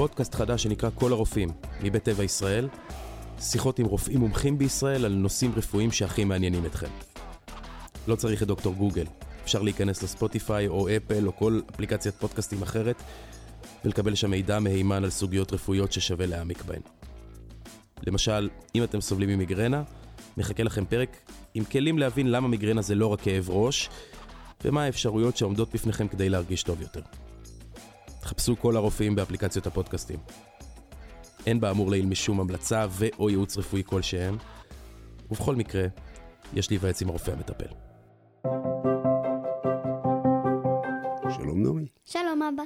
פודקאסט חדש שנקרא כל הרופאים, מבית טבע ישראל, שיחות עם רופאים מומחים בישראל על נושאים רפואיים שהכי מעניינים אתכם. לא צריך את דוקטור גוגל, אפשר להיכנס לספוטיפיי או אפל או כל אפליקציית פודקאסטים אחרת, ולקבל שם מידע מהימן על סוגיות רפואיות ששווה להעמיק בהן. למשל, אם אתם סובלים ממיגרנה, מחכה לכם פרק עם כלים להבין למה מיגרנה זה לא רק כאב ראש, ומה האפשרויות שעומדות בפניכם כדי להרגיש טוב יותר. חפשו כל הרופאים באפליקציות הפודקאסטים. אין באמור לעיל משום המלצה ו/או ייעוץ רפואי כלשהם, ובכל מקרה, יש להיוועץ עם הרופא המטפל. שלום נעמי. שלום אבא.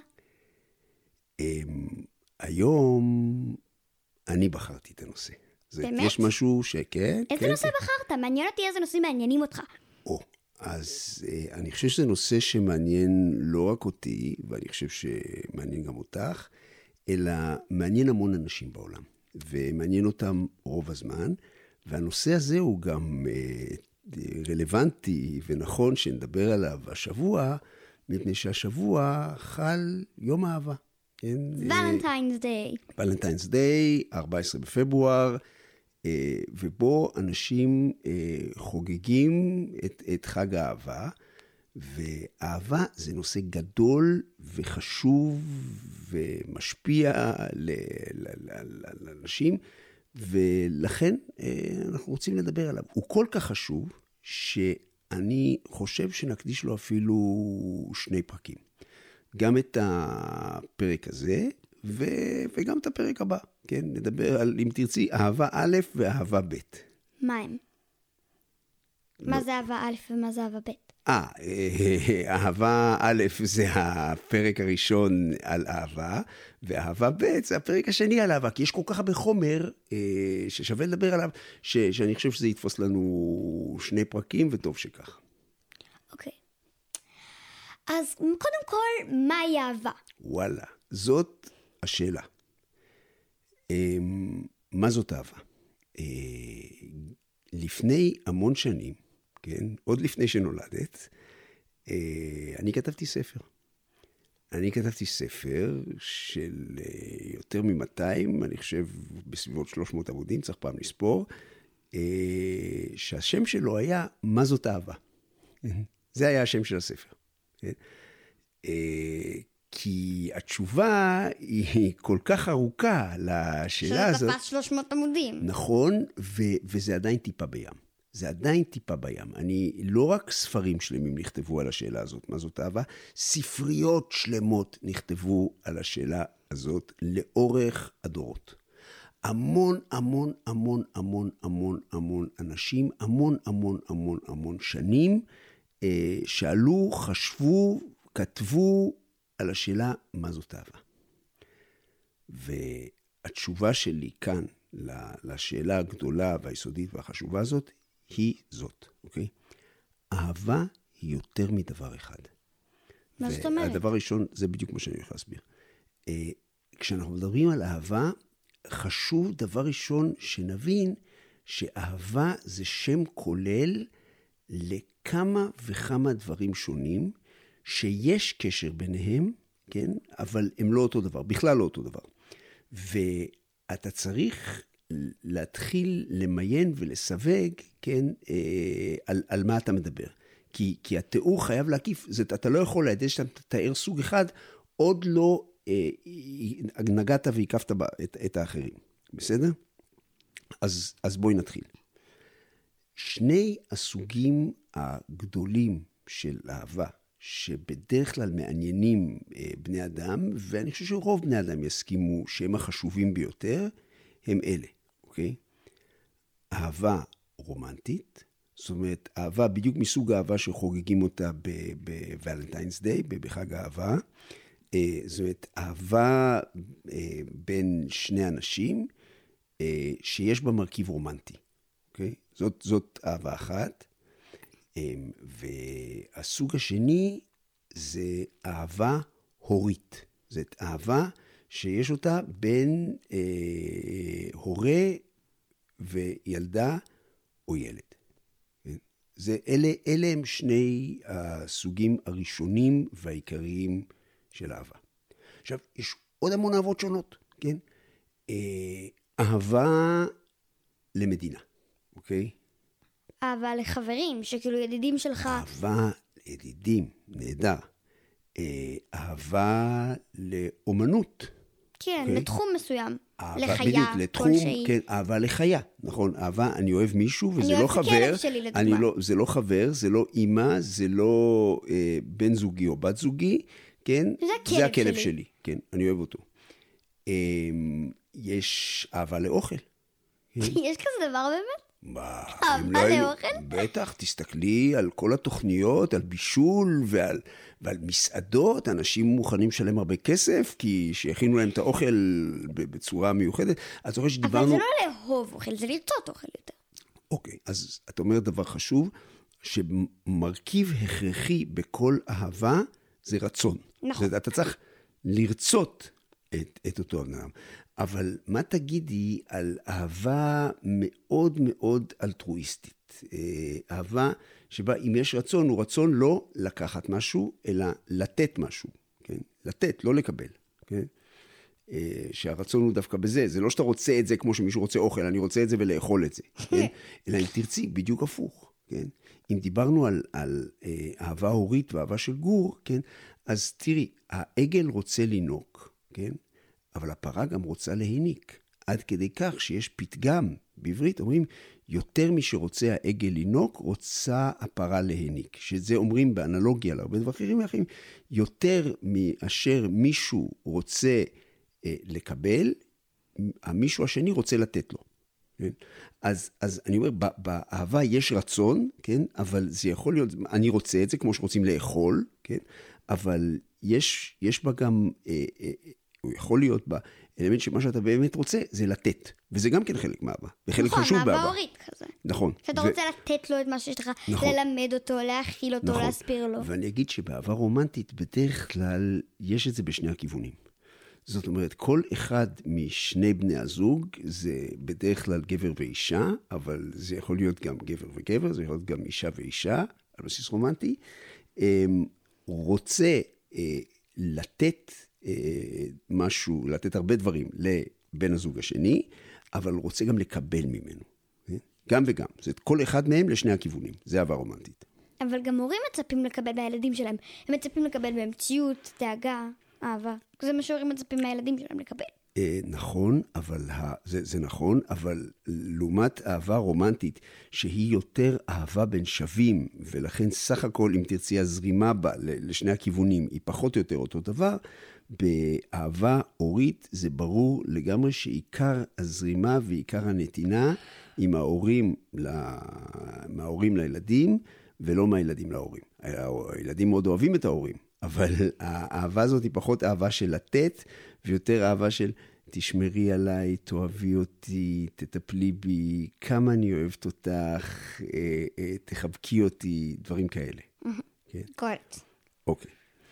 היום אני בחרתי את הנושא. באמת? יש משהו שכן? איזה נושא בחרת? מעניין אותי איזה נושאים מעניינים אותך. אז אני חושב שזה נושא שמעניין לא רק אותי, ואני חושב שמעניין גם אותך, אלא מעניין המון אנשים בעולם, ומעניין אותם רוב הזמן, והנושא הזה הוא גם רלוונטי ונכון שנדבר עליו השבוע, מפני שהשבוע חל יום האהבה. ולנטיינס דיי. ולנטיינס דיי, 14 בפברואר, ובו אנשים חוגגים את חג האהבה, ואהבה זה נושא גדול וחשוב ומשפיע לאנשים, ולכן אנחנו רוצים לדבר עליו. הוא כל כך חשוב שאני חושב שנקדיש לו אפילו 2 פרקים. גם את הפרק הזה וגם את הפרק הבא. כן, נדבר על, אם תרצי, אהבה א' ואהבה ב'. מה הם? מה זה אהבה א' ומה זה אהבה ב'? אהבה א' זה הפרק הראשון על אהבה, ואהבה ב' זה הפרק השני על אהבה, כי יש כל כך הרבה חומר ששווה לדבר עליו, שאני חושב שזה יתפוס לנו 2 פרקים, וטוב שכך. אוקיי. אז קודם כל, מהי אהבה? וואלה, זאת השאלה. מה זאת אהבה? לפני המון שנים, כן, עוד לפני שנולדת, אני כתבתי ספר. אני כתבתי ספר של יותר מ-200, אני חושב בסביבות 300 עמודים, צריך פעם לספור, שהשם שלו היה מה זאת אהבה. זה היה השם של הספר. כן? כי התשובה היא כל כך ארוכה לשאלה הזאת. שזה תפס 300 עמודים. נכון, וזה עדיין טיפה בים. זה עדיין טיפה בים. לא רק ספרים שלמים נכתבו על השאלה הזאת, מה זאת אהבה, ספריות שלמות נכתבו על השאלה הזאת לאורך הדורות. המון, המון, המון, המון, המון, המון אנשים, המון, המון, המון, המון שנים, שאלו, חשבו, כתבו על השאלה מה זאת אהבה. והתשובה שלי כאן לשאלה הגדולה והיסודית והחשובה הזאת, היא זאת, אוקיי? אהבה היא יותר מדבר אחד. מה זאת אומרת? והדבר הראשון, זה בדיוק מה שאני הולך להסביר. כשאנחנו מדברים על אהבה, חשוב דבר ראשון שנבין שאהבה זה שם כולל לכמה וכמה דברים שונים, שיש קשר ביניהם, כן? אבל הם לא אותו דבר, בכלל לא אותו דבר. ואתה צריך להתחיל למיין ולסווג, כן, על מה אתה מדבר. כי התיאור חייב להקיף, אתה לא יכול להדע שאתה תאר סוג אחד, עוד לא נגעת והקפת את האחרים. בסדר? אז בואי נתחיל. 2 הסוגים הגדולים של אהבה, שבדרך כלל מעניינים בני אדם, ואני חושב שרוב בני אדם יסכימו שהם החשובים ביותר, הם אלה, אוקיי? אהבה רומנטית, זאת אומרת, אהבה בדיוק מסוג האהבה שחוגגים אותה בוולנטיינס דיי, בחג האהבה, זאת אומרת, אהבה בין 2 אנשים, שיש בה מרכיב רומנטי, אוקיי? זאת אהבה אחת. והסוג השני זה אהבה הורית. זאת אהבה שיש אותה בין הורה וילדה או ילד. אלה הם 2 הסוגים הראשונים והעיקריים של אהבה. עכשיו, יש עוד המון אהבות שונות. כן? אהבה למדינה, אוקיי? אהבה לחברים, שכאילו ידידים שלך. אהבה לידידים, נהדר. אהבה לאומנות. כן, אוקיי? לתחום מסוים. אהבה, לחיה, בדיוק, לתחום, כלשהי. כן, אהבה לחיה, נכון, אהבה, אני אוהב מישהו, וזה אני לא אוהב את חבר, הכלב שלי, לדוגמה. זה לא חבר, זה לא אמא, זה לא בן זוגי או בת זוגי, כן? זה הכלב שלי, כן, אני אוהב אותו. יש אהבה לאוכל. יש כזה דבר באמת? מה? אהבה לאוכל? בטח, תסתכלי על כל התוכניות, על בישול ועל מסעדות, אנשים מוכנים לשלם הרבה כסף, כי שיכינו להם את האוכל בצורה מיוחדת. אז זוכר שדיברנו... אבל זה לא לאהוב אוכל, זה לרצות אוכל יותר. אוקיי, אז את אומרת דבר חשוב, שמרכיב הכרחי בכל אהבה זה רצון. נכון. אתה צריך לרצות את אותו אדם. אבל מה תגידי על אהבה מאוד מאוד אלטרואיסטית? אהבה שבה אם יש רצון, הוא רצון לא לקחת משהו, אלא לתת משהו. כן? לתת, לא לקבל. כן? שהרצון הוא דווקא בזה. זה לא שאתה רוצה את זה כמו שמישהו רוצה אוכל, אני רוצה את זה ולאכול את זה. כן? אלא אם תרצי, בדיוק הפוך. כן? אם דיברנו על אהבה הורית ואהבה של גור, כן? אז תראי, העגל רוצה לינוק, כן? אבל הפרה גם רוצה להיניק, עד כדי כך שיש פתגם, בעברית אומרים, יותר משרוצה העגל לינוק, רוצה הפרה להיניק. שזה אומרים באנלוגיה להרבה דברים אחרים, יותר מאשר מישהו רוצה לקבל, המישהו השני רוצה לתת לו. כן? אז אני אומר, באהבה יש רצון, כן? אבל זה יכול להיות, אני רוצה את זה כמו שרוצים לאכול, כן? אבל יש בה גם... הוא יכול להיות באלמנט שמה שאתה באמת רוצה, זה לתת. וזה גם כן חלק מהאהבה. וחלק חשוב באהבה. נכון, אהבה הורית כזה. נכון. שאתה רוצה לתת לו את מה שיש לך, ללמד אותו, להכיל אותו, להסביר לו. ואני אגיד שבאהבה רומנטית, בדרך כלל, יש את זה בשני הכיוונים. זאת אומרת, כל אחד משני בני הזוג, זה בדרך כלל גבר ואישה, אבל זה יכול להיות גם גבר וגבר, זה יכול להיות גם אישה ואישה, על בסיס רומנטי. רוצה לתת משהו, לתת הרבה דברים לבן הזוג השני, אבל רוצה גם לקבל ממנו. גם וגם. זה כל אחד מהם לשני הכיוונים. זה אהבה רומנטית. אבל גם הורים מצפים לקבל מהילדים שלהם. הם מצפים לקבל באמציות, דאגה, אהבה. זה מה שהורים מצפים מהילדים שלהם לקבל. נכון, אבל זה נכון, אבל לעומת אהבה רומנטית, שהיא יותר אהבה בין שווים, ולכן סך הכל, אם תרצי, הזרימה בה לשני הכיוונים, היא פחות או יותר אותו דבר, באהבה הורית זה ברור לגמרי שעיקר הזרימה ועיקר הנתינה עם מההורים לילדים, ולא מהילדים להורים. הילדים מאוד אוהבים את ההורים, אבל האהבה הזאת היא פחות אהבה של לתת, ויותר אהבה של תשמרי עליי, תאהבי אותי, תטפלי בי, כמה אני אוהבת אותך, תחבקי אותי, דברים כאלה. קורט. אוקיי.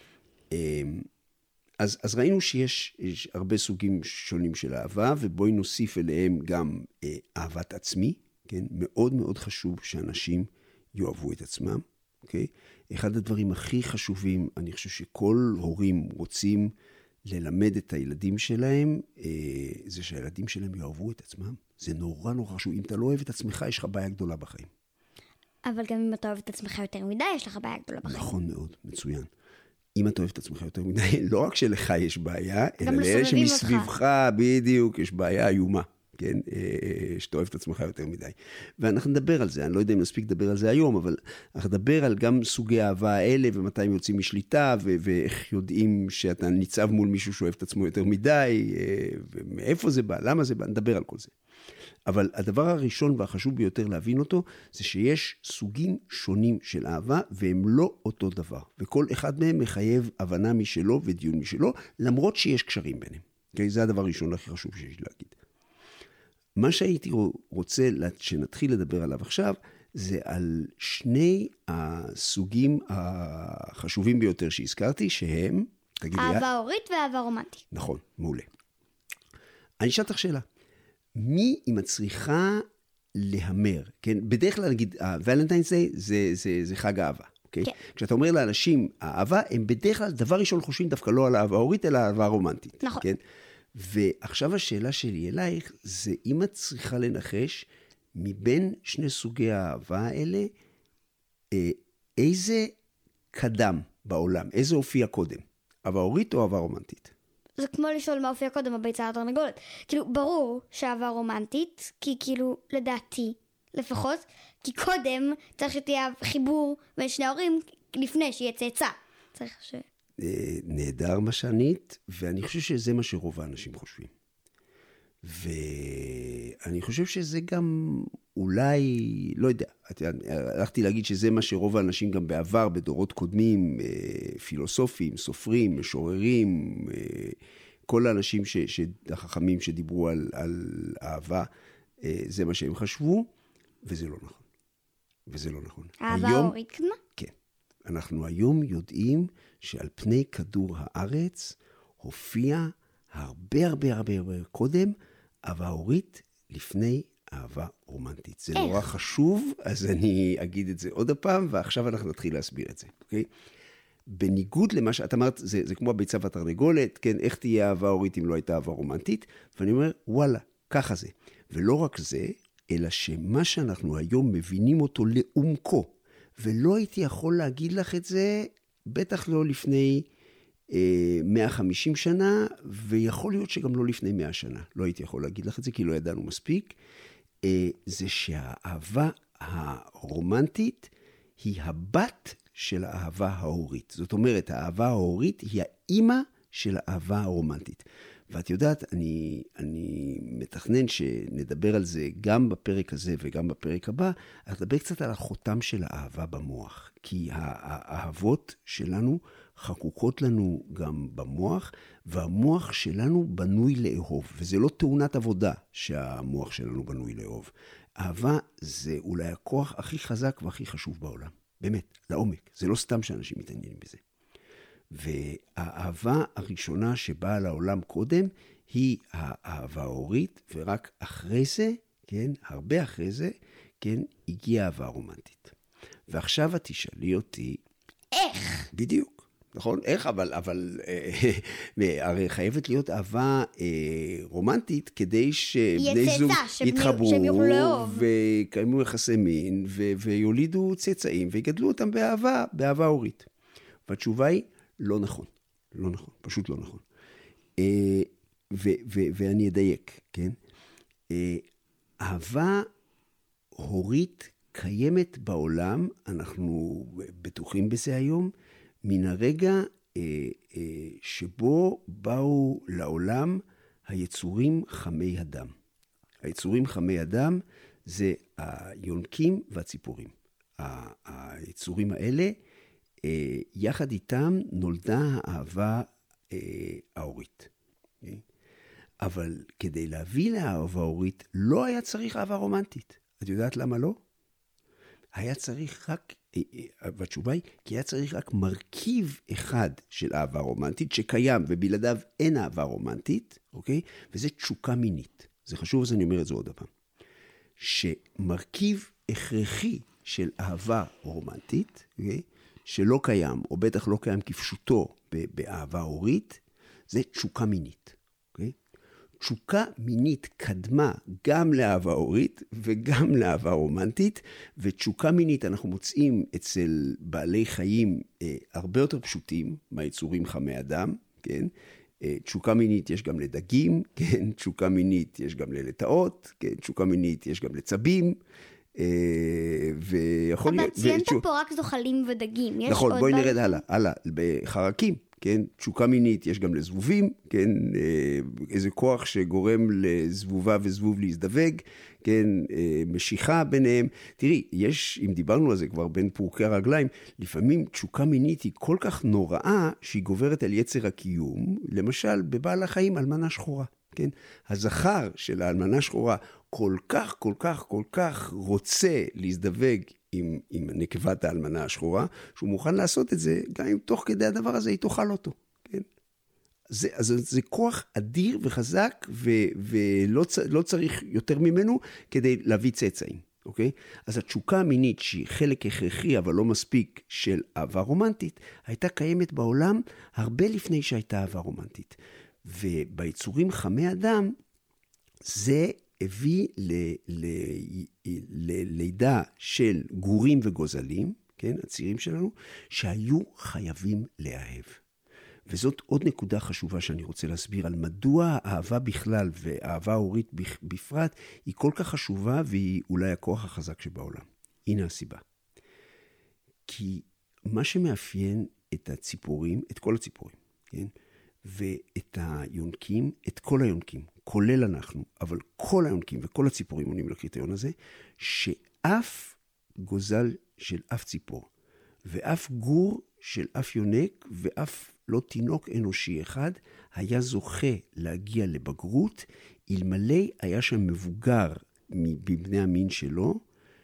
אז ראינו שיש הרבה סוגים שונים של אהבה, ובואי נוסיף אליהם גם אהבת עצמי, כן? מאוד מאוד חשוב שאנשים יאהבו את עצמם, אוקיי? אחד הדברים הכי חשובים, אני חושב שכל הורים רוצים ללמד את הילדים שלהם, זה שהילדים שלהם יאהבו את עצמם. זה נורא נורא חשוב. אם אתה לא אוהב את עצמך, יש לך בעיה גדולה בחיים. אבל גם אם אתה אוהב את עצמך יותר מדי, יש לך בעיה גדולה בחיים. נכון מאוד, מצוין. אם אתה אוהב את עצמך יותר מדי, לא רק שלך יש בעיה, אלא לאלה שמסביבך, בדיוק, יש בעיה איומה. כן, שאתה אוהב את עצמך יותר מדי. ואנחנו נדבר על זה, אני לא יודע אם נספיק לדבר על זה היום, אבל אנחנו נדבר על גם סוגי האהבה האלה, ומתי הם יוצאים משליטה, ואיך יודעים שאתה ניצב מול מישהו שאוהב את עצמו יותר מדי, ומאיפה זה בא, למה זה בא, נדבר על כל זה. אבל הדבר הראשון והחשוב ביותר להבין אותו, זה שיש סוגים שונים של אהבה, והם לא אותו דבר. וכל אחד מהם מחייב הבנה משלו ודיון משלו, למרות שיש קשרים ביניהם. Okay? זה הדבר הראשון הכי חשוב שיש להגיד. מה שהייתי רוצה שנתחיל לדבר עליו עכשיו, זה על שני הסוגים החשובים ביותר שהזכרתי, שהם... אהבה הורית ואהבה רומנטית. נכון, מעולה. אני אשאל אותך שאלה. מי היא מצליחה להמר? כן? בדרך כלל נגיד, הוולנטיינס דיי זה חג האהבה. Okay? כן. כשאתה אומר לאנשים, האהבה, הם בדרך כלל דבר ראשון חושבים דווקא לא על אהבה הורית, אלא אהבה רומנטית. נכון. כן? ועכשיו השאלה שלי אלייך, זה אם את צריכה לנחש, מבין שני סוגי האהבה האלה, איזה קדם בעולם, איזה הופיע קודם? אהבה הורית או אהבה רומנטית? זה כמו לשאול מה הופיע קודם, הביצה התרנגולת. כאילו, ברור שאהבה רומנטית, כי כאילו, לדעתי, לפחות, כי קודם צריך שתהיה חיבור בין שני ההורים, לפני שיהיה צאצא. צריך ש... נהדר משענית, ואני חושב שזה מה שרוב האנשים חושבים. ואני חושב שזה גם אולי, לא יודע, הלכתי להגיד שזה מה שרוב האנשים גם בעבר, בדורות קודמים, פילוסופים, סופרים, משוררים, כל האנשים החכמים שדיברו על אהבה, זה מה שהם חשבו, וזה לא נכון. וזה לא נכון. אהבה הורית קדמה? כן. אנחנו היום יודעים שעל פני כדור הארץ הופיע הרבה הרבה הרבה קודם, אהבה הורית לפני אהבה רומנטית. זה נורא חשוב, אז אני אגיד את זה עוד הפעם, ועכשיו אנחנו נתחיל להסביר את זה, אוקיי? בניגוד למה שאת אמרת, זה כמו הביצה והתרנגולת, כן? איך תהיה אהבה הורית אם לא הייתה אהבה רומנטית? ואני אומר, וואלה, ככה זה. ולא רק זה, אלא שמה שאנחנו היום מבינים אותו לעומקו, ולא הייתי יכול להגיד לך את זה, בטח לא לפני 150 שנה, ויכול להיות שגם לא לפני 100 שנה. לא הייתי יכול להגיד לך את זה, כי לא ידענו מספיק. זה שהאהבה הרומנטית היא הבת של האהבה ההורית. זאת אומרת, האהבה ההורית היא האמא של האהבה הרומנטית. ואת יודעת, אני מתכנן שנדבר על זה גם בפרק הזה וגם בפרק הבא, אז נדבר קצת על החותם של האהבה במוח. כי האהבות שלנו חקוקות לנו גם במוח, והמוח שלנו בנוי לאהוב. וזה לא תאונת עבודה שהמוח שלנו בנוי לאהוב. אהבה זה אולי הכוח הכי חזק והכי חשוב בעולם. באמת, לעומק. זה לא סתם שאנשים מתעניינים בזה. והאהבה הראשונה שבאה לעולם קודם היא האהבה ההורית, ורק אחרי זה, כן, הרבה אחרי זה, כן, הגיעה אהבה רומנטית. ועכשיו את תשאלי אותי... איך? בדיוק, נכון? איך? אבל הרי חייבת להיות אהבה רומנטית כדי שבני זוג יתחברו ויקיימו יחסי מין ויולידו צאצאים ויגדלו אותם באהבה הורית. והתשובה היא לא נכון. לא נכון, פשוט לא נכון. ואני אדייק, כן? אהבה הורית קיימת בעולם, אנחנו בטוחים בזה היום, מן הרגע שבו באו לעולם היצורים חמי אדם. היצורים חמי אדם זה היונקים והציפורים. היצורים האלה, יחד איתם נולדה האהבה ההורית. אבל כדי להביא לאהבה ההורית לא היה צריך אהבה רומנטית. את יודעת למה לא? היה צריך רק, והתשובה היא, כי היה צריך רק מרכיב אחד של אהבה רומנטית שקיים, ובלעדיו אין אהבה רומנטית, אוקיי? וזה תשוקה מינית. זה חשוב, אז אני אומר את זה עוד הפעם. שמרכיב הכרחי של אהבה רומנטית, אוקיי? שלא קיים, או בטח לא קיים כפשוטו באהבה הורית, זה תשוקה מינית. אוקיי? תשוקה מינית קדמה גם לאהבה הורית וגם לאהבה רומנטית, ותשוקה מינית אנחנו מוצאים אצל בעלי חיים הרבה יותר פשוטים, מהיצורים חמי אדם, כן? תשוקה מינית יש גם לדגים, כן? תשוקה מינית יש גם ללטאות, כן? תשוקה מינית יש גם לצבים, ויכול להיות... אבל ציינת פה רק זוחלים ודגים. נכון, בואי נרד הלאה, בחרקים, כן, תשוקה מינית יש גם לזבובים, כן, איזה כוח שגורם לזבובה וזבוב להזדווג, כן, משיכה ביניהם. תראי, יש, אם דיברנו על זה כבר בין פורקי הרגליים, לפעמים תשוקה מינית היא כל כך נוראה שהיא גוברת על יצר הקיום, למשל בבעל החיים אלמנה שחורה, כן, הזכר של האלמנה שחורה כל כך רוצה להזדווג עם נקבת האלמנה השחורה, שהוא מוכן לעשות את זה, גם אם תוך כדי הדבר הזה היא תאכל אותו. כן? זה כוח אדיר וחזק, ולא צריך יותר ממנו כדי להביא צאצאים. אוקיי? אז התשוקה המינית, שהיא חלק הכרחי, אבל לא מספיק, של אהבה רומנטית, הייתה קיימת בעולם הרבה לפני שהייתה אהבה רומנטית. וביצורים חמי אדם, זה הביא ללידה של גורים וגוזלים, כן, הצעירים שלנו, שהיו חייבים לאהב. וזאת עוד נקודה חשובה שאני רוצה להסביר על מדוע האהבה בכלל והאהבה ההורית בפרט היא כל כך חשובה והיא אולי הכוח החזק שבעולם. הנה הסיבה. כי מה שמאפיין את הציפורים, את כל הציפורים, כן? ואת היונקים, את כל היונקים, כולל אנחנו, אבל כל היונקים וכל הציפורים עונים לקריטריון הזה, שאף גוזל של אף ציפור, ואף גור של אף יונק, ואף לא תינוק אנושי אחד, היה זוכה להגיע לבגרות, אלמלא היה שם מבוגר מבני המין שלו,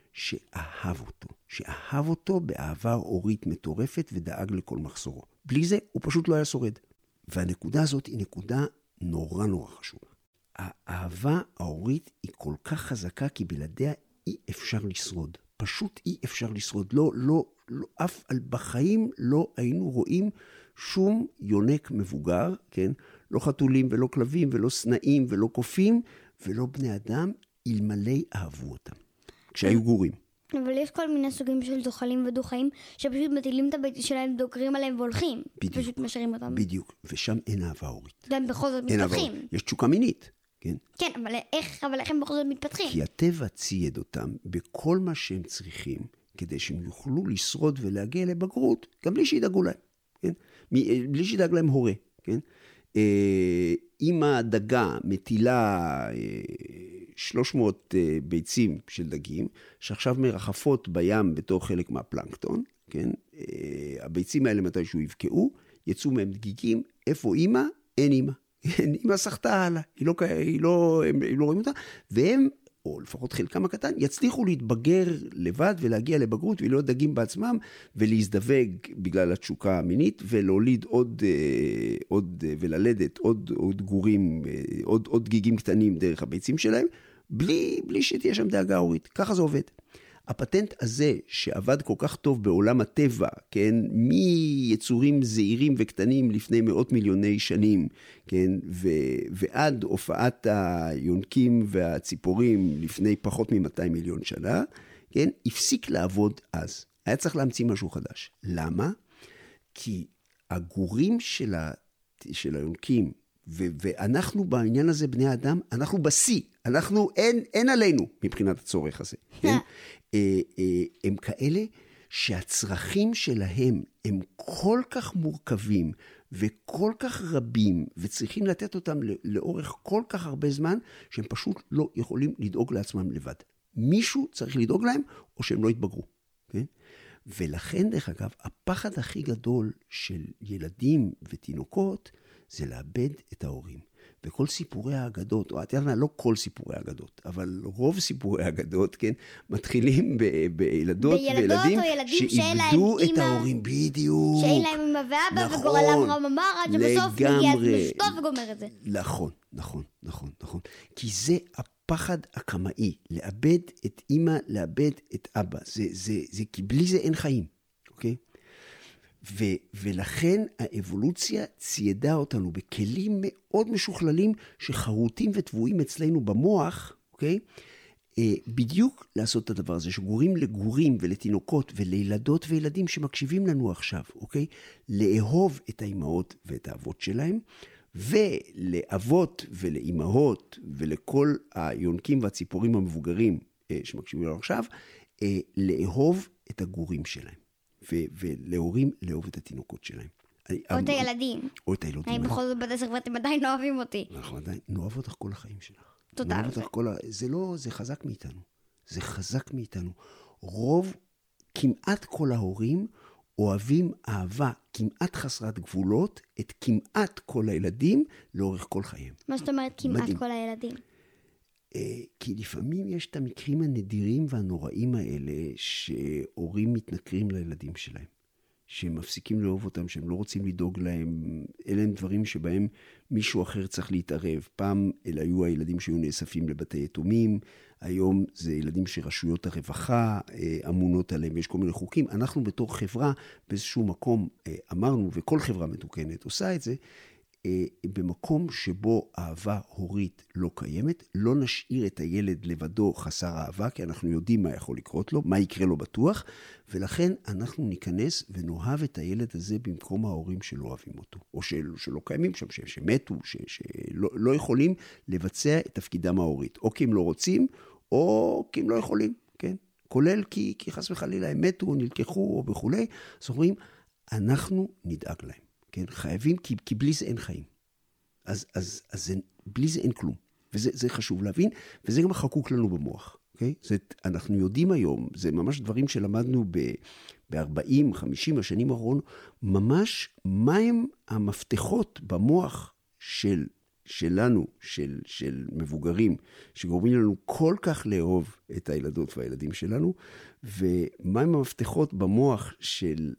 שאהב אותו באהבה הורית מטורפת ודאג לכל מחסורו. בלי זה הוא פשוט לא היה שורד. והנקודה הזאת היא נקודה נורא נורא חשובה. האהבה ההורית היא כל כך חזקה, כי בלעדיה אי אפשר לשרוד. פשוט אי אפשר לשרוד. אף בחיים לא היינו רואים שום יונק מבוגר, כן? לא חתולים ולא כלבים ולא סנאים ולא קופים ולא בני אדם, אלמלא אהבו אותם. כשהיו גורים. אבל יש כל מיני סוגים של זוחלים ודו-חיים, שפשוט מטילים את הבית שלהם, דוקרים עליהם והולכים. בדיוק. פשוט משאירים אותם. בדיוק. ושם אין אהבה הורית. והם בכל זאת מתפתחים. יש תשוקה מינית, כן? כן, אבל איך הם בכל זאת מתפתחים? כי הטבע צייד אותם בכל מה שהם צריכים, כדי שהם יוכלו לשרוד ולהגיע לבגרות, גם בלי שידאגו להם, כן? בלי שידאג להם הורה, כן? אם הדגה מטילה 300 ביצים של דגים, שעכשיו מרחפות בים בתור חלק מהפלנקטון, כן? הביצים האלה מתישהו יבקעו, יצאו מהם דגיגים, איפה אמא? אין אמא. אמא שחתה הלאה, הם לא רואים אותה, והם, או לפחות חלקם הקטן, יצליחו להתבגר לבד ולהגיע לבגרות, ולהיות דגים בעצמם, ולהזדווג בגלל התשוקה המינית, ולהוליד וללדת עוד גורים, עוד דגיגים קטנים דרך הביצים שלהם, בלי שתהיה שם דאגה הורית. ככה זה עובד. הפטנט הזה שעבד כל כך טוב בעולם הטבע, כן, מיצורים זעירים וקטנים לפני מאות מיליוני שנים, כן, ועד הופעת היונקים והציפורים לפני פחות מ-200 מיליון שנה, כן, הפסיק לעבוד אז. היה צריך להמציא משהו חדש. למה? כי הגורים של היונקים, ואנחנו בעניין הזה בני האדם, אנחנו בסי, אין עלינו מבחינת הצורך הזה, כן? הם כאלה שהצרכים שלהם הם כל כך מורכבים וכל כך רבים, וצריכים לתת אותם לאורך כל כך הרבה זמן, שהם פשוט לא יכולים לדאוג לעצמם לבד. מישהו צריך לדאוג להם, או שהם לא יתבגרו, כן? ולכן, דרך אגב, הפחד הכי גדול של ילדים ותינוקות, זה לאבד את ההורים. וכל סיפורי האגדות, או לא כל סיפורי האגדות, אבל רוב סיפורי האגדות, כן, מתחילים בילדות וילדים שאיבדו את ההורים, בדיוק. שאין להם אמא ואבא, וגורלם רממר, עד שבסוף מגיע לשתות וגומר את זה. נכון. כי זה הפחד הקמאי, לאבד את אמא, לאבד את אבא. כי בלי זה אין חיים, אוקיי? ולכן האבולוציה ציידה אותנו בכלים מאוד משוכללים שחרוטים וטבועים אצלנו במוח, אוקיי? בדיוק לעשות את הדבר הזה, שגורים לגורים ולתינוקות ולילדות וילדים שמקשיבים לנו עכשיו, אוקיי? לאהוב את האימהות ואת האבות שלהם, ולאבות ולאימהות ולכל היונקים והציפורים המבוגרים שמקשיבים לנו עכשיו, לאהוב את הגורים שלהם. ולהורים לאהוב את התינוקות שלהם. או את הילדים. או את הילדים. אני בכל זאת בת 10 ואתם עדיין לא אוהבים אותי. אנחנו עדיין נאהב אותך כל החיים שלך. תודה. זה חזק מאיתנו. זה חזק מאיתנו. כמעט כל ההורים אוהבים אהבה כמעט חסרת גבולות את כמעט כל הילדים לאורך כל חייהם. מה זאת אומרת כמעט כל הילדים? כי לפעמים יש את המקרים הנדירים והנוראים האלה שהורים מתנכרים לילדים שלהם, שהם מפסיקים לאהוב אותם, שהם לא רוצים לדאוג להם. אלה הם דברים שבהם מישהו אחר צריך להתערב. פעם אלה היו הילדים שהיו נאספים לבתי יתומים, היום זה ילדים שרשויות הרווחה אמונות עליהם, ויש כל מיני חוקים. אנחנו בתור חברה באיזשהו מקום אמרנו, וכל חברה מתוקנת עושה את זה, במקום שבו אהבה הורית לא קיימת, לא נשאיר את הילד לבדו חסר אהבה, כי אנחנו יודעים מה יכול לקרות לו, מה יקרה לו בטוח, ולכן אנחנו ניכנס ונאהב את הילד הזה במקום ההורים שלא אוהבים אותו, או שלא קיימים שם, שמתו, שלא יכולים לבצע את תפקידם ההורית, או כי הם לא רוצים, או כי הם לא יכולים, כן? כולל כי חס וחלילה הם מתו, או נלקחו, או וכו'. אז אומרים, אנחנו נדאג להם. כן, חייבים, כי בלי זה אין חיים. אז בלי זה אין כלום. וזה חשוב להבין, וזה גם חקוק לנו במוח. אוקיי? אנחנו יודעים היום, זה ממש דברים שלמדנו ב-40, 50 השנים האחרונות, ממש מהם המפתחות במוח שלנו, של מבוגרים, שגורמים לנו כל כך לאהוב את הילדות והילדים שלנו, ומהם המפתחות במוח של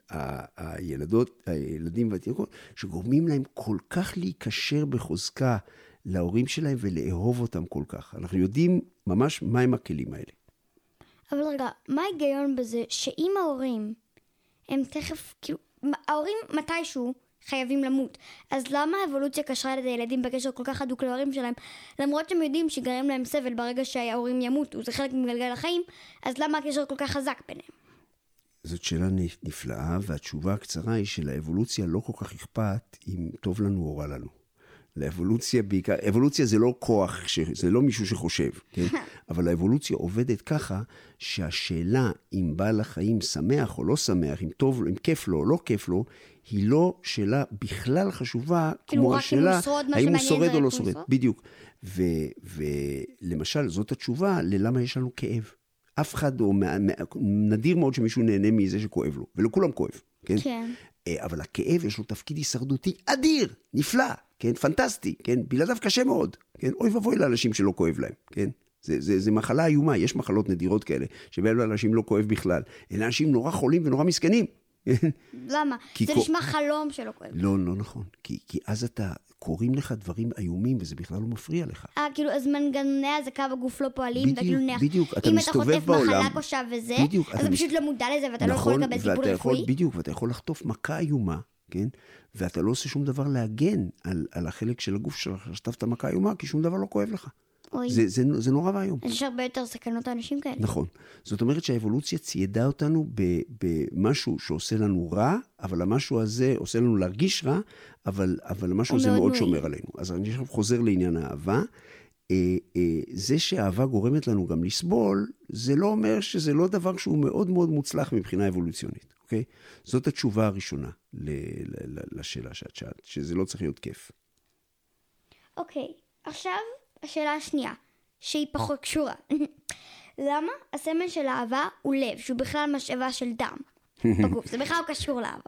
הילדים והתינוקות, שגורמים להם כל כך להיקשר בחוזקה להורים שלהם ולאהוב אותם כל כך. אנחנו יודעים ממש מהם הכלים האלה. אבל רגע, מה ההיגיון בזה שאם ההורים הם תכף, כאילו, ההורים מתישהו חייבים למות. אז למה האבולוציה קשרה את הילדים בקשר כל כך הדוק להורים שלהם? למרות שהם יודעים שגרם להם סבל ברגע שההורים ימותו, זה חלק מגלגל החיים, אז למה הקשר כל כך חזק ביניהם? זאת שאלה נפלאה, והתשובה הקצרה היא שלאבולוציה לא כל כך אכפת אם טוב לנו או רע לנו. לאבולוציה בעיקר, אבולוציה זה לא כוח, זה לא מישהו שחושב, כן? אבל האבולוציה עובדת ככה, שהשאלה אם בעל החיים שמח או לא שמח, אם טוב, אם כיף לו או לא כיף לו, היא לא שאלה בכלל חשובה, כמו השאלה, האם הוא שורד או לא שורד. בדיוק. ולמשל, זאת התשובה ללמה יש לנו כאב. אף אחד, או נדיר מאוד שמישהו נהנה מזה שכואב לו, ולכולם כואב, כן? כן. אבל הכאב יש לו תפקיד הישרדותי אדיר, נפלא, כן? פנטסטי, כן? בלעדיו קשה מאוד, כן? אוי ובוי לאנשים שלא כואב להם, כן? זה מחלה איומה, יש מחלות נדירות כאלה, שבהם לאנשים לא כואב בכלל. אלה אנשים נורא חולים ונורא מסכנים. למה? זה נשמע חלום שלא כואב. לא נכון. כי אז אתה קוראים לך דברים איומים, וזה בכלל לא מפריע לך. כאילו, אז מנגנוני הזקה בגוף לא פועלים, בדיוק, אתה מסתובב בעולם. אם אתה חוטף מחלה קשה וזה, אז אתה פשוט לא מודע לזה, ואתה לא יכול לקבל טיפול רפואי. בדיוק, ואתה יכול לחטוף מכה איומה, כן? ואתה לא עושה שום דבר להגן על החלק של הגוף שלך, שחטפת מכה איומה, כי שום דבר לא כואב לך. זה נורא והיום. יש הרבה יותר סכנות האנשים כאלה. נכון. זאת אומרת שהאבולוציה ציידה אותנו במשהו שעושה לנו רע, אבל המשהו הזה עושה לנו להרגיש רע, אבל המשהו הזה מאוד שומר עלינו. אז אני עכשיו חוזר לעניין האהבה. זה שהאהבה גורמת לנו גם לסבול, זה לא אומר שזה לא דבר שהוא מאוד מאוד מוצלח מבחינה אבולוציונית. אוקיי? זאת התשובה הראשונה לשאלה שאת שאלת, שזה לא צריך להיות כיף. אוקיי. עכשיו השאלה השנייה, שהיא פחות קשורה. למה הסמל של האהבה הוא לב, שהוא בכלל משאבה של דם בגוף? זה בכלל קשור לאהבה.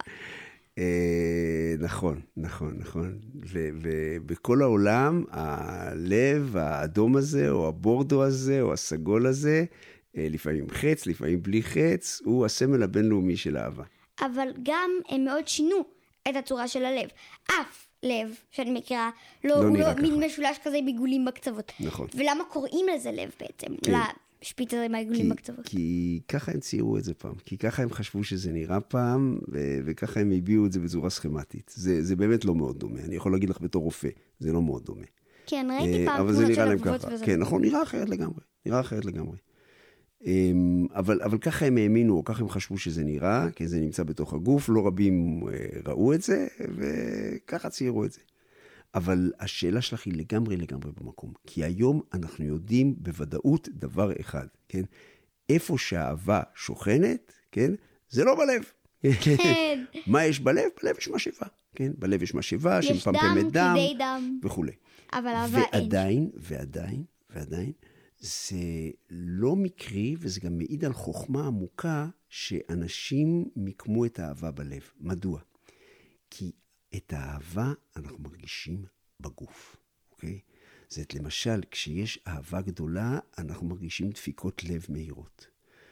נכון. ובכל העולם, הלב האדום הזה, או הבורדו הזה, או הסגול הזה, לפעמים חץ, לפעמים בלי חץ, הוא הסמל הבינלאומי של האהבה. אבל גם הם מאוד שינו את הצורה של הלב. אף לב, שאני מכירה, לא מין משולש כזה עם עיגולים בקצוות. נכון. ולמה קוראים לזה לב בעצם? כן. לשפיץ הזה עם העיגולים בקצוות. כי ככה הם ציירו את זה פעם. כי ככה הם חשבו שזה נראה פעם, וככה הם הביאו את זה בצורה סכמטית. זה באמת לא מאוד דומה. אני יכול להגיד לך בתור רופא, זה לא מאוד דומה. כן, ראיתי פעם תמונות של אבוות וזה. כן, נכון, נראה אחרת לגמרי. אבל ככה הם האמינו, או ככה הם חשבו שזה נראה, כי זה נמצא בתוך הגוף, לא רבים ראו את זה, וככה ציירו את זה. אבל השאלה שלך היא לגמרי במקום. כי היום אנחנו יודעים בוודאות דבר אחד, כן? איפה שהאהבה שוכנת, כן? זה לא בלב. כן. מה יש בלב? בלב יש משאבה, כן? בלב יש משאבה, שמפמפמת דם, כדי דם. וכו'. אבל אהבה אין. ועדיין, זה לא מקרי, וזה גם מעיד על חוכמה עמוקה, שאנשים מיקמו את האהבה בלב. מדוע? כי את האהבה אנחנו מרגישים בגוף, אוקיי? זאת למשל, כשיש אהבה גדולה, אנחנו מרגישים דפיקות לב מהירות.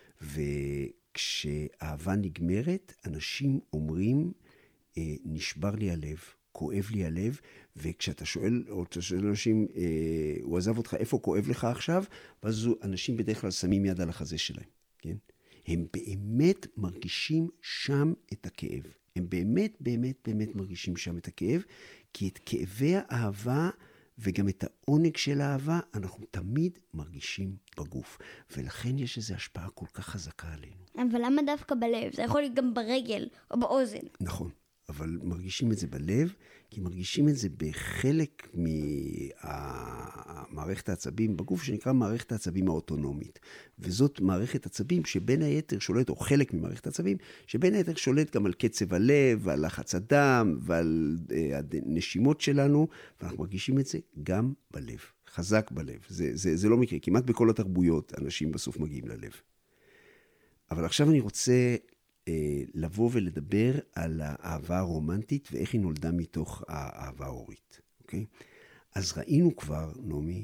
וכשאהבה נגמרת, אנשים אומרים, נשבר לי הלב, כואב לי הלב, וכשאתה שואל, או אתה שואל אנשים, הוא עזב אותך, איפה כואב לך עכשיו? ואז אנשים בדרך כלל שמים יד על החזה שלהם, כן? הם באמת מרגישים שם את הכאב. הם באמת, באמת, באמת מרגישים שם את הכאב, כי את כאבי האהבה וגם את העונג של האהבה, אנחנו תמיד מרגישים בגוף. ולכן יש איזו השפעה כל כך חזקה עלינו. אבל למה דווקא בלב? זה יכול להיות גם ברגל או באוזן. נכון, אבל מרגישים את זה בלב, כי מרגישים את זה בחלק מהמערכת העצבים בגוף, שנקרא מערכת העצבים האוטונומית. וזאת מערכת עצבים שבין היתר שולט, או חלק ממערכת העצבים, שבין היתר שולט גם על קצב הלב, ועל לחץ הדם, ועל הנשימות שלנו, ואנחנו מרגישים את זה גם בלב, חזק בלב. זה לא מקרה, כמעט בכל התרבויות אנשים בסוף מגיעים ללב. אבל עכשיו אני רוצה לבוא ולדבר על האהבה הרומנטית ואיך היא נולדה מתוך האהבה ההורית, אוקיי? אז ראינו כבר, נעמי,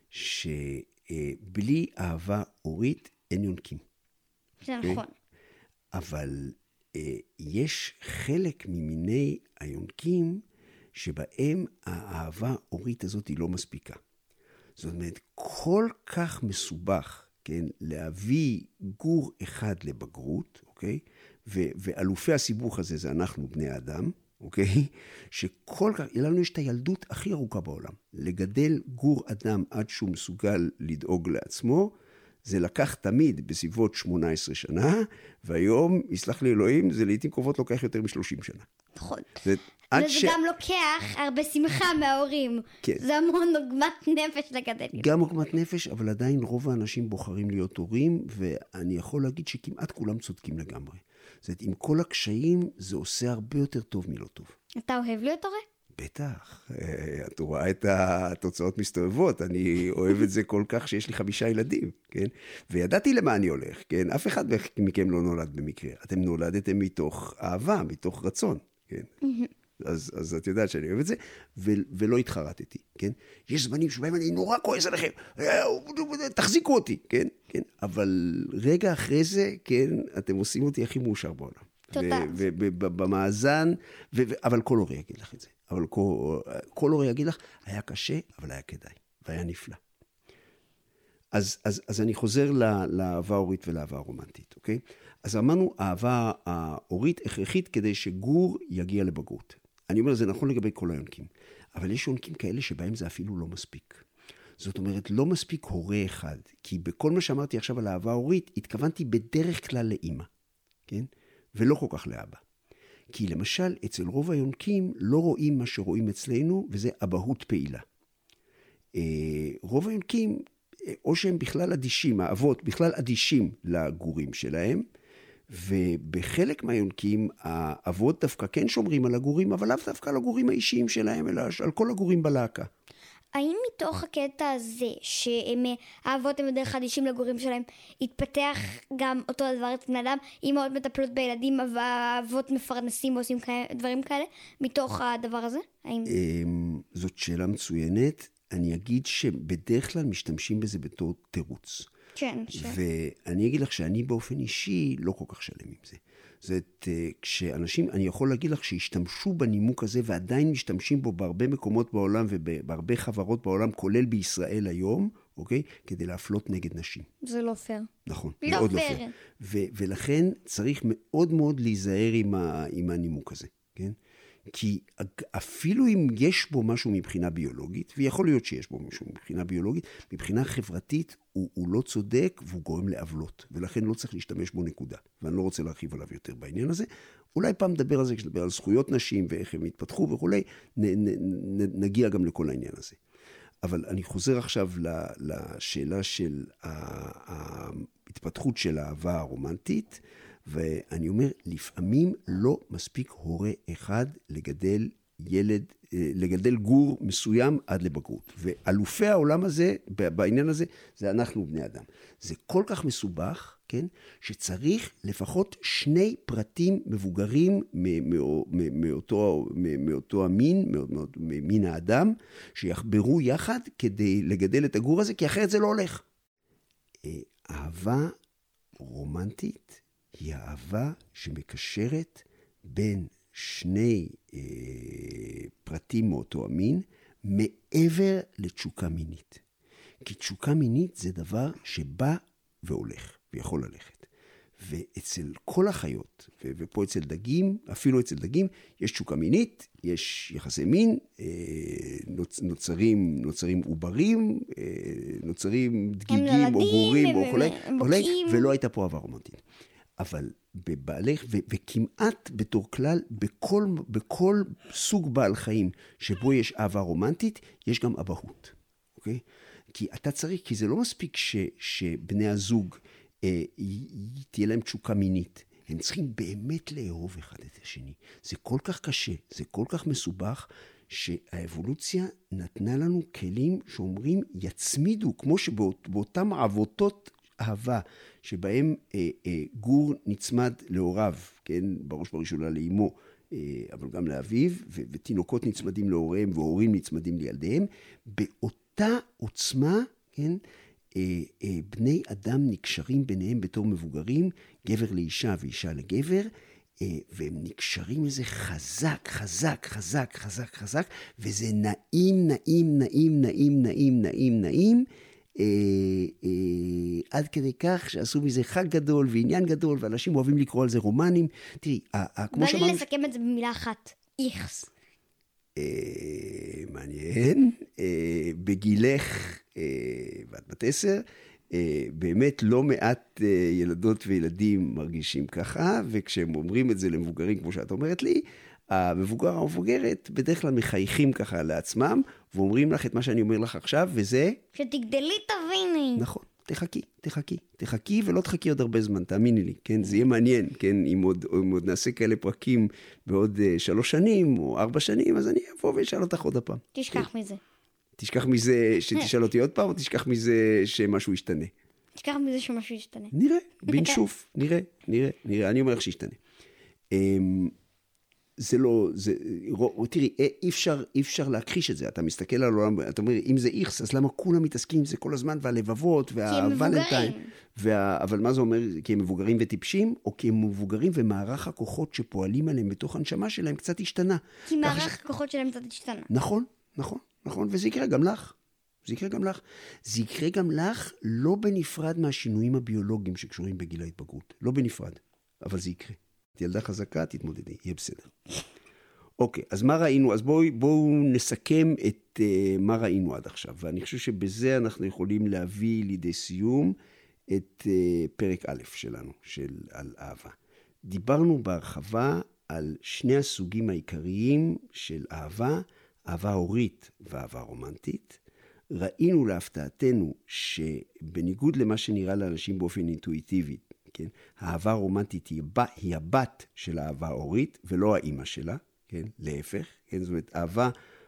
שבלי אהבה הורית אין יונקים. זה נכון. אבל יש חלק ממיני היונקים שבהם האהבה ההורית הזאת היא לא מספיקה. זאת אומרת, כל כך מסובך, כן, להביא גור אחד לבגרות, אוקיי? ואלופי הסיבוך הזה זה אנחנו בני האדם, אוקיי? שכל כך, לנו יש את הילדות הכי ארוכה בעולם. לגדל גור אדם עד שהוא מסוגל לדאוג לעצמו, זה לקח תמיד בסביבות 18 שנה, והיום, יסלח לי אלוהים, זה לעתים קרובות לוקח יותר מ-30 שנה. נכון. וזה גם לוקח הרבה שמחה מההורים. כן. זה המון עוגמת נפש לגדל. גם עוגמת נפש, אבל עדיין רוב האנשים בוחרים להיות הורים, ואני יכול להגיד שכמעט כולם צודקים לגמרי. זאת אומרת, עם כל הקשיים, זה עושה הרבה יותר טוב מלא טוב. אתה אוהב להיות הורה? בטח. את רואה את התוצאות מסתובבות. אני אוהב את זה כל כך שיש לי 5 ילדים, כן? וידעתי למה אני הולך, כן? אף אחד מכם לא נולד במקרה. אתם נולדתם מתוך אהבה, מתוך רצון, כן? אז את יודעת שאני אוהב את זה, ולא התחרטתי, כן? יש זמנים שבהם אני נורא כועס עליכם, תחזיקו אותי, כן? כן? אבל רגע אחרי זה, כן, אתם עושים אותי הכי מאושר בעולם. תודה. ובמאזן, אבל כל הורי יגיד לך את זה. אבל כל הורי יגיד לך, היה קשה, אבל היה כדאי, והיה נפלא. אז אני חוזר לאהבה ההורית ולאהבה הרומנטית, אוקיי? אז אמרנו, האהבה ההורית הכרחית כדי שגור יגיע לבגרות. אני אומר, זה נכון לגבי כל היונקים. אבל יש יונקים כאלה שבהם זה אפילו לא מספיק. זאת אומרת, לא מספיק הורה אחד. כי בכל מה שאמרתי עכשיו על האהבה ההורית, התכוונתי בדרך כלל לאמא. כן? ולא כל כך לאבא. כי למשל, אצל רוב היונקים לא רואים מה שרואים אצלנו, וזה אבהות פעילה. רוב היונקים, או שהם בכלל אדישים, האבות בכלל אדישים לגורים שלהם, ובחלק מהיונקים, האבות דווקא כן שומרים על הגורים, אבל לאו דווקא על הגורים האישיים שלהם, אלא על כל הגורים בלהקה. האם מתוך הקטע הזה, שהאבות הם בדרך אדישים לגורים שלהם, התפתח גם אותו הדבר אצל בני אדם, אמהות מטפלות בילדים, האבות מפרנסים ועושים דברים כאלה, מתוך הדבר הזה? זאת שאלה מצוינת. אני אגיד שבדרך כלל משתמשים בזה בתור תירוץ. כן. ואני אגיד לך שאני באופן אישי לא כל כך שלם עם זה. זאת כשאנשים, אני יכול להגיד לך שהשתמשו בנימוק הזה ועדיין משתמשים בו בהרבה מקומות בעולם ובהרבה חברות בעולם, כולל בישראל היום, אוקיי? כדי להפלות נגד נשים. זה לא פייר. נכון, לא מאוד לא פייר. פייר. ולכן צריך מאוד מאוד להיזהר עם הנימוק הזה, כן? כי אפילו אם יש בו משהו מבחינה ביולוגית, ויכול להיות שיש בו משהו מבחינה ביולוגית, מבחינה חברתית הוא לא צודק והוא גורם לעוולות, ולכן לא צריך להשתמש בו נקודה. ואני לא רוצה להרחיב עליו יותר בעניין הזה. אולי פעם נדבר על זה, כשנדבר על זכויות נשים ואיך הם התפתחו וכולי, נגיע גם לכל העניין הזה. אבל אני חוזר עכשיו לשאלה של ההתפתחות של האהבה הרומנטית, ואני אומר, לפעמים לא מספיק הורה אחד לגדל גור מסוים עד לבגרות. ואלופי העולם הזה, בעניין הזה, זה אנחנו בני אדם. זה כל כך מסובך, כן? שצריך לפחות 2 פרטים מבוגרים מאותו המין, ממין האדם, שיחברו יחד כדי לגדל את הגור הזה, כי אחרת זה לא הולך. אהבה רומנטית היא האהבה שמקשרת בין 2 פרטים מאותו המין, מעבר לתשוקה מינית. כי תשוקה מינית זה דבר שבא והולך, ויכול ללכת. ואצל כל החיות, ופה אצל דגים, אפילו אצל דגים, יש תשוקה מינית, יש יחסי מין, נוצרים עוברים, נוצרים דגיגים או גורים או כולי, ולא הייתה פה אהבה רומנטית. אבל בבעלך, וכמעט בתור כלל, בכל סוג בעל חיים שבו יש אהבה רומנטית, יש גם אבהות. אוקיי? כי אתה צריך, כי זה לא מספיק שבני הזוג תהיה להם תשוקה מינית. הם צריכים באמת לאהוב אחד את השני. זה כל כך קשה, זה כל כך מסובך, שהאבולוציה נתנה לנו כלים שאומרים יצמידו, כמו שבאותם עבותות אהבה, שבהם גור נצמד להוריו, כן, בראש בראשונה לאמו, אבל גם לאביו, ותינוקות נצמדים להוריהם, והורים נצמדים לילדיהם, באותה עוצמה, כן, בני אדם נקשרים ביניהם בתור מבוגרים, גבר לאישה ואישה לגבר, והם נקשרים לזה חזק, חזק, חזק, חזק, חזק, וזה נעים, נעים, נעים, נעים, נעים, נעים, נעים, עד כדי כך שעשו מזה חג גדול ועניין גדול, ואנשים אוהבים לקרוא על זה רומנים. תראי, כמו שאמרנו... בא לי לסכם את זה במילה אחת, איכס. מעניין. בגילך, ואת בת 10, באמת לא מעט ילדות וילדים מרגישים ככה, וכשהם אומרים את זה למבוגרים, כמו שאת אומרת לי, המבוגר או המבוגרת בדרך כלל מחייכים ככה לעצמם, ואומרים לך את מה שאני אומר לך עכשיו, וזה... שתגדלי תביני. נכון, תחכי, ולא תחכי עוד הרבה זמן, תאמיני לי, כן? זה יהיה מעניין, כן? אם עוד נעשה כאלה פרקים בעוד 3 שנים או 4 שנים, אז אני אבוא ואשאל אותך עוד הפעם. תשכח מזה. תשכח מזה שתשאל אותי עוד פעם, או תשכח מזה שמשהו ישתנה? תשכח מזה שמשהו ישתנה. נראה, בנשוף, נראה, אני אומר לך שישתנה. זה לא, תראי, אי אפשר להכחיש את זה, אתה מסתכל על העולם, אתה אומר, אם זה איכס, אז למה כולם מתעסקים עם זה כל הזמן, והלבבות, והוולנטיין, אבל מה זה אומר, כי הם מבוגרים וטיפשים, או כי הם מבוגרים ומערך הכוחות שפועלים עליהם בתוך הנשמה שלהם קצת השתנה. כי מערך הכוחות שלהם קצת השתנה. נכון, וזה יקרה גם לך. זה יקרה גם לך לא בנפרד מהשינויים הביולוגיים שקשורים בגיל ההתבגרות, לא בנפרד, אבל זה יקרה. ילדה חזקה, תתמודדי, יהיה בסדר. אוקיי, אז מה ראינו? אז בואו נסכם את מה ראינו עד עכשיו, ואני חושב שבזה אנחנו יכולים להביא לידי סיום את פרק א' שלנו, על אהבה. דיברנו בהרחבה על 2 הסוגים העיקריים של אהבה, אהבה הורית ואהבה רומנטית. ראינו להפתעתנו שבניגוד למה שנראה לאנשים באופן אינטואיטיבי, כן? האהבה הרומנטית היא הבת של האהבה ההורית, ולא האמא שלה, כן? להפך, כן? זאת אומרת, אהבה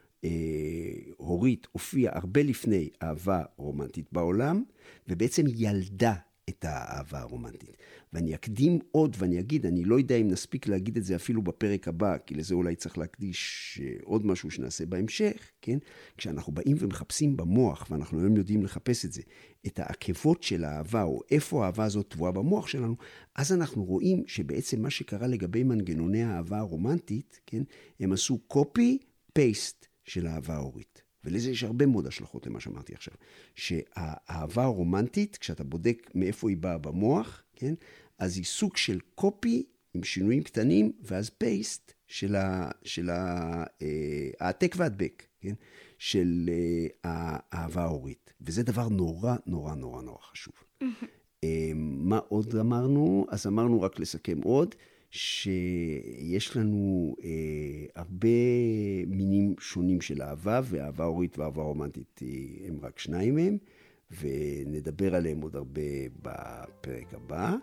הורית הופיעה הרבה לפני אהבה רומנטית בעולם, ובעצם ילדה את האהבה הרומנטית. ואני אקדים עוד ואני אגיד, אני לא יודע אם נספיק להגיד את זה אפילו בפרק הבא, כי לזה אולי צריך להקדיש עוד משהו שנעשה בהמשך, כן? כשאנחנו באים ומחפשים במוח, ואנחנו היום יודעים לחפש את זה, את העקבות של האהבה, או איפה האהבה הזאת טבועה במוח שלנו, אז אנחנו רואים שבעצם מה שקרה לגבי מנגנוני האהבה הרומנטית, כן? הם עשו copy-paste של האהבה ההורית. ולזה יש הרבה מאוד השלכות למה שאמרתי עכשיו. שהאהבה הרומנטית, כשאתה בודק מאיפה היא באה במוח, כן? אז היא סוג של קופי עם שינויים קטנים, ואז פייסט של העתק והדבק, כן? של האהבה ההורית. וזה דבר נורא, נורא, נורא, נורא חשוב. מה עוד אמרנו? אז אמרנו רק לסכם עוד, שיש לנו הרבה מינים שונים של אהבה, ואהבה הורית ואהבה רומנטית הם רק 2 מהם, ונדבר עליהם עוד הרבה בפרק הבא,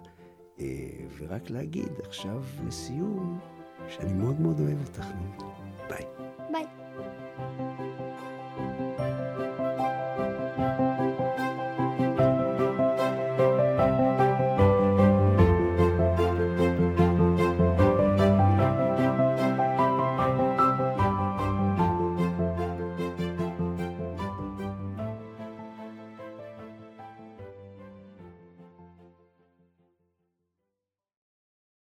ורק להגיד עכשיו לסיום, שאני מאוד מאוד אוהב אותך. ביי.